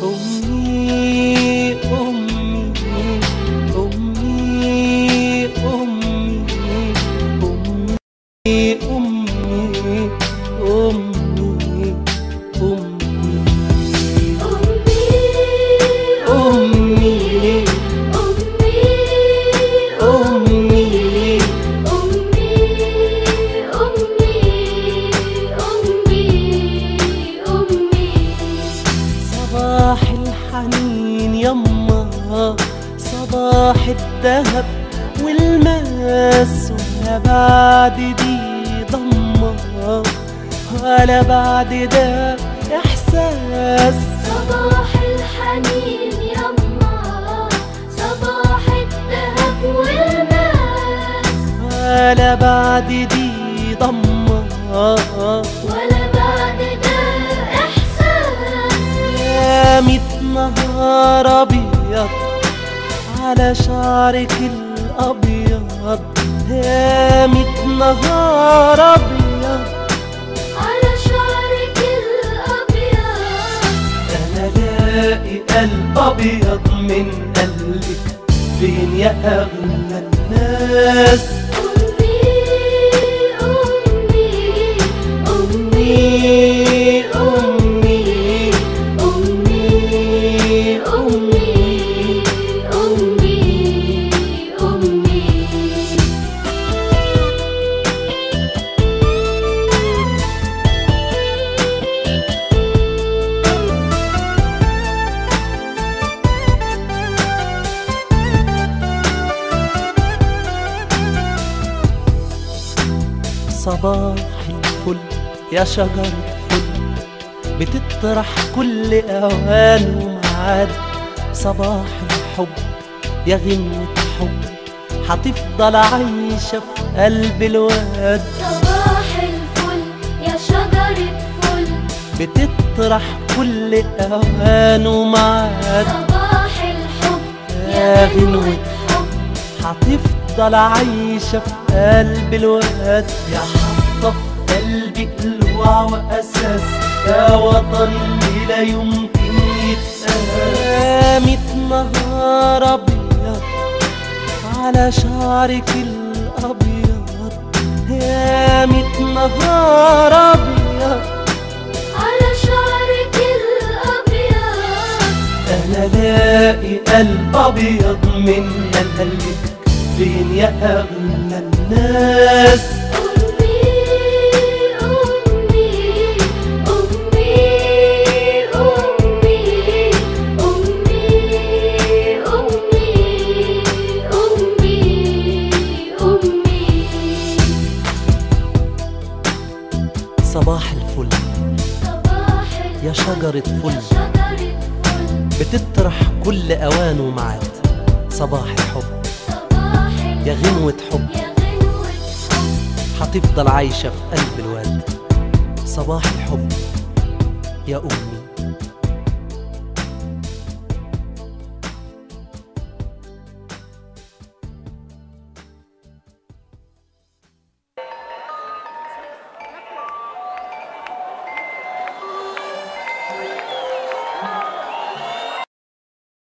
أمي أمي أمي أمي أمي أمي أمي أمي صباح الحنين يما، صباح الذهب والماس، ولا بعد دي ضمة ولا بعد ده إحساس. صباح الحنين يما، صباح الذهب والماس، ولا بعد دي ضمة ولا بعد ده إحساس. يا 100 نهار أبيض على شعرك الأبيض، يا 100 نهار أبيض على شعرك الأبيض. أنا لاقي قلب أبيض من قلبك، فين يا أغلى الناس؟ أمي أمي أمي أمي أمي أمي أمي. صباح الفل يا شجرة فل، بتطرح كل أوان ومعاد. صباح الحب يا غنوة حب، هتفضل عايشة في قلب الواد. صباح الفل يا شجرة فل، بتطرح كل أوان ومعاد. صباح الحب يا غنوة حب، هتفضل عايشة في قلب الواد. يا حاطة في قلبي قلوع وأساس، يا وطن اللي لا يمكن يتقاس. يا 100 نهار أبيض على شعرك الأبيض، يا 100 نهار أبيض على شعرك الأبيض. أنا لاقي قلب أبيض من قلبك، فين يا أغلى الناس؟ صباح الفل يا شجرة فل، بتطرح كل أوان ومعاد. صباح الحب يا غنوة حب، هتفضل عايشة في قلب الواد. صباح الحب يا أمي.